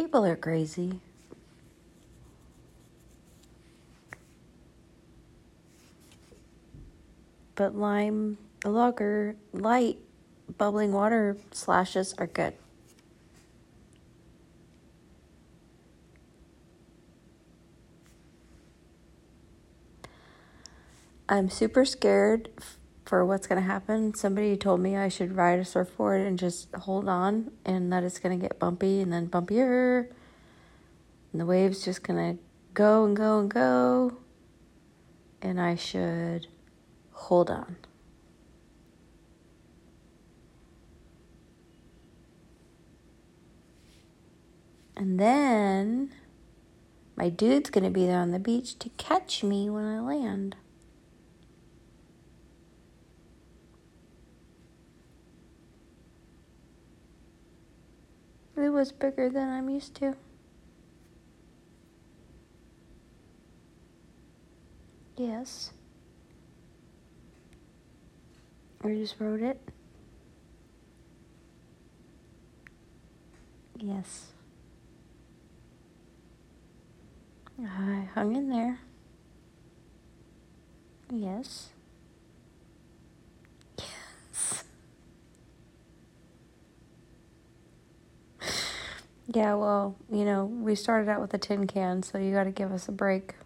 People are crazy. But lime lager, light, bubbling water slashes are good. I'm super scared for what's going to happen. Somebody told me I should ride a surfboard and just hold on, and that it's going to get bumpy and then bumpier. And the wave's just going to go and go and go. And I should hold on. And then my dude's going to be there on the beach to catch me when I land. It was bigger than I'm used to. Yes. I just wrote it. Yes. I hung in there. Yes. Yes. Yeah, well, we started out with a tin can, so you got to give us a break.